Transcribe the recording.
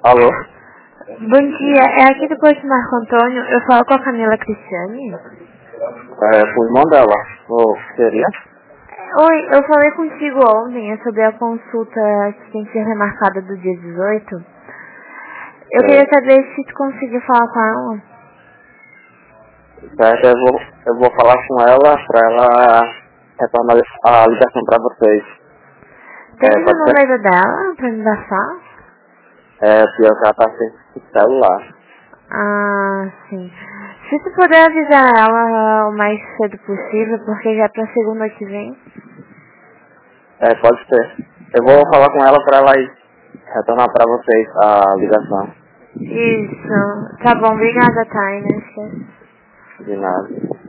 Alô? Bom dia, é aqui do posto Marco Antônio. Eu falo com a Camila Cristiane. Com o irmão dela. Seria? Oi, eu falei contigo ontem sobre a consulta que tem que ser remarcada do dia 18. Eu queria saber se tu conseguiu falar com ela. Certo, eu vou falar com ela pra ela retornar a ligação pra vocês. Tem o número dela pra me passar? Pior que ela tá sem celular. Ah, sim. Se tu puder avisar ela o mais cedo possível, porque já é pra segunda que vem. Pode ser. Eu vou falar com ela pra ela retornar pra vocês a ligação. Isso. Tá bom, obrigada, Taina. De nada.